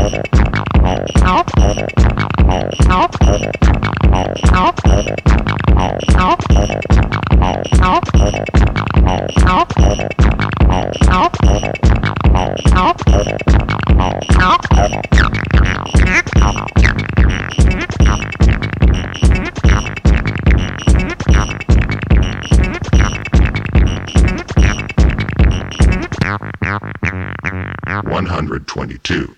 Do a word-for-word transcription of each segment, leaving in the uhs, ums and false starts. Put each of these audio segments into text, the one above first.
one hundred twenty-two.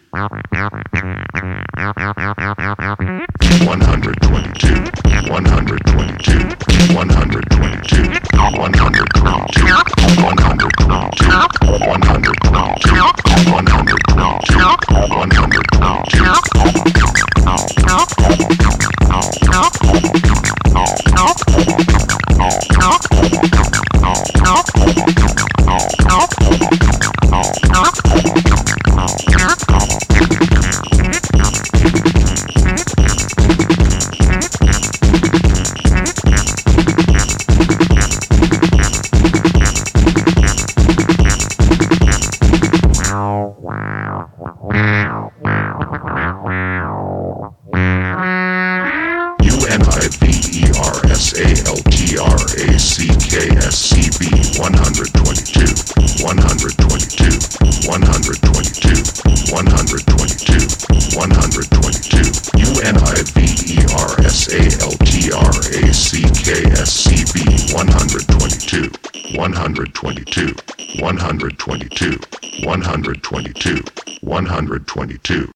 one hundred twenty-two. one hundred twenty-two. one hundred twenty-two. one hundred twenty-two. one hundred twenty-two. one hundred twenty-two. one hundred twenty-two. one hundred twenty-two. one hundred twenty-two, one hundred twenty-two, one hundred twenty-two, one hundred twenty-two, one hundred twenty-two, U N I V E R S A L T R A C K S C B, one hundred twenty-two, one hundred twenty-two, one hundred twenty-two, one hundred twenty-two, one hundred twenty-two.